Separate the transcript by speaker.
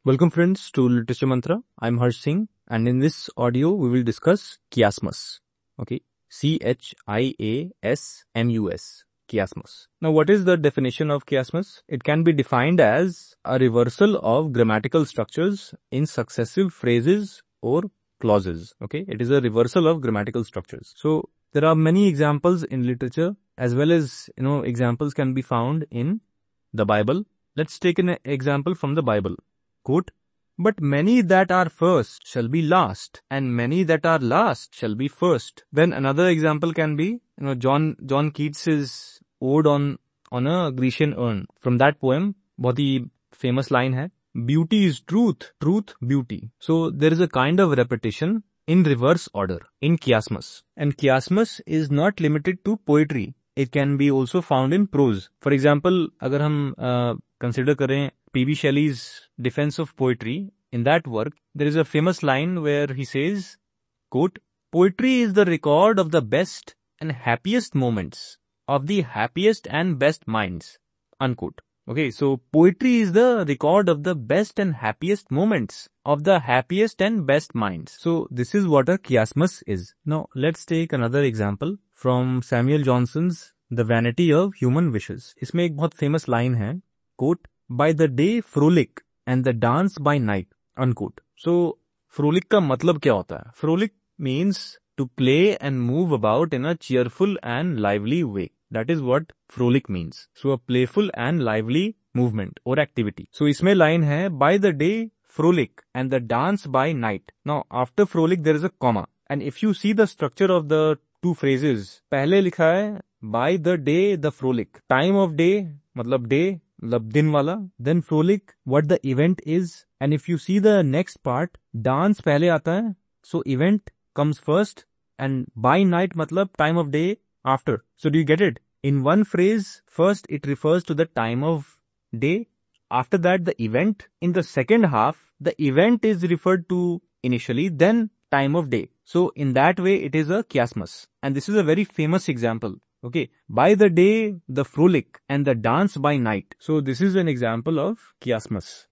Speaker 1: Welcome friends to Literature Mantra. I'm Harsh Singh and in this audio we will discuss chiasmus. Okay, C-H-I-A-S-M-U-S, chiasmus. Now what is the definition of chiasmus? It can be defined as a reversal of grammatical structures in successive phrases or clauses. Okay, it is a reversal of grammatical structures. So there are many examples in literature as well as examples can be found in the Bible. Let's take an example from the Bible. Quote, "But many that are first shall be last, and many that are last shall be first." Then another example can be, John Keats's ode on a Grecian urn. From that poem, बहुत ही famous line है, "Beauty is truth, truth beauty." So there is a kind of repetition in reverse order in chiasmus. And chiasmus is not limited to poetry. It can be also found in prose. For example, अगर हम consider करें P.B. Shelley's Defense of Poetry, in that work, there is a famous line where he says, quote, "Poetry is the record of the best and happiest moments of the happiest and best minds," unquote. Okay, so poetry is the record of the best and happiest moments of the happiest and best minds. So this is what a chiasmus is. Now let's take another example from Samuel Johnson's The Vanity of Human Wishes. इसमें एक बहुत famous line है, quote, "By the day frolic and the dance by night," unquote. So frolic का मतलब क्या होता है? Frolic means to play and move about in a cheerful and lively way. That is what frolic means. So a playful and lively movement or activity. So इसमें line है, "By the day frolic and the dance by night." Now after frolic there is a comma. And if you see the structure of the two phrases, पहले लिखा है by the day the frolic. Time of day मतलब day मतलब दिन वाला. Then frolic what the event is. And if you see the next part, dance पहले आता है. So event comes first and by night मतलब time of day after. So do you get it? In one phrase, first it refers to the time of day. After that the event. In the second half, the event is referred to initially, then time of day. So in that way it is a chiasmus. And this is a very famous example. Okay, by the day, the frolic and the dance by night. So this is an example of chiasmus.